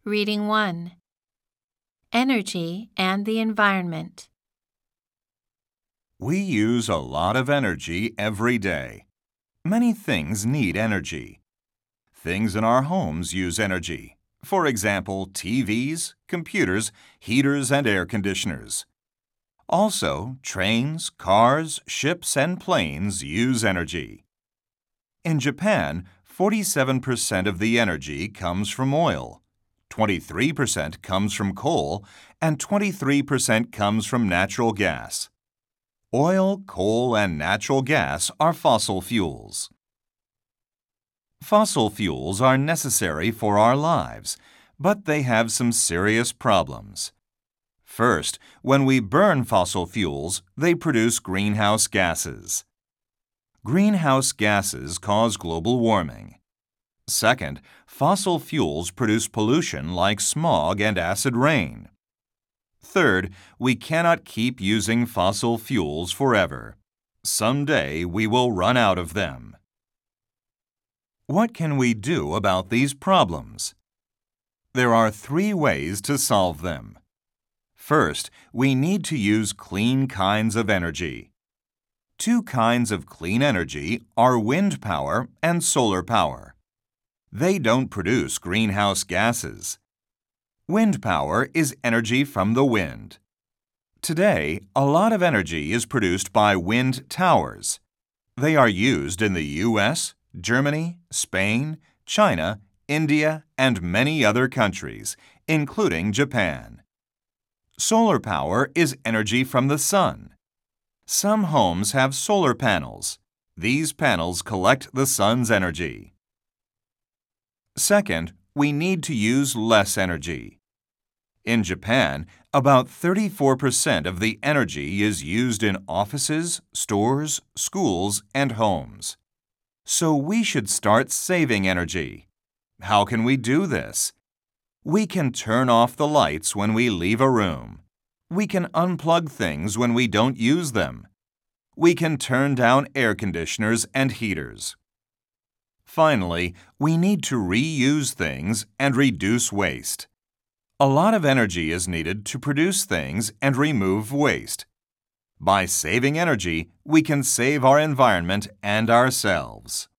Reading 1. Energy and the environment. We use a lot of energy every day. Many things need energy. Things in our homes use energy. For example, TVs, computers, heaters, and air conditioners. Also, trains, cars, ships, and planes use energy. In Japan, 47% of the energy comes from oil, 23% comes from coal, and 23% comes from natural gas. Oil, coal, and natural gas are fossil fuels. Fossil fuels are necessary for our lives, but they have some serious problems. First, when we burn fossil fuels, they produce greenhouse gases. Greenhouse gases cause global warming. Second, fossil fuels produce pollution like smog and acid rain. Third, we cannot keep using fossil fuels forever. Someday we will run out of them. What can we do about these problems? There are 3 ways to solve them. First, we need to use clean kinds of energy. 2 kinds of clean energy are wind power and solar power. They don't produce greenhouse gases. Wind power is energy from the wind. Today, a lot of energy is produced by wind towers. They are used in the US, Germany, Spain, China, India, and many other countries, including Japan. Solar power is energy from the sun. Some homes have solar panels. These panels collect the sun's energy. Second, we need to use less energy. In Japan, about 34% of the energy is used in offices, stores, schools, and homes. So we should start saving energy. How can we do this? We can turn off the lights when we leave a room. We can unplug things when we don't use them. We can turn down air conditioners and heaters. Finally, we need to reuse things and reduce waste. A lot of energy is needed to produce things and remove waste. By saving energy, we can save our environment and ourselves.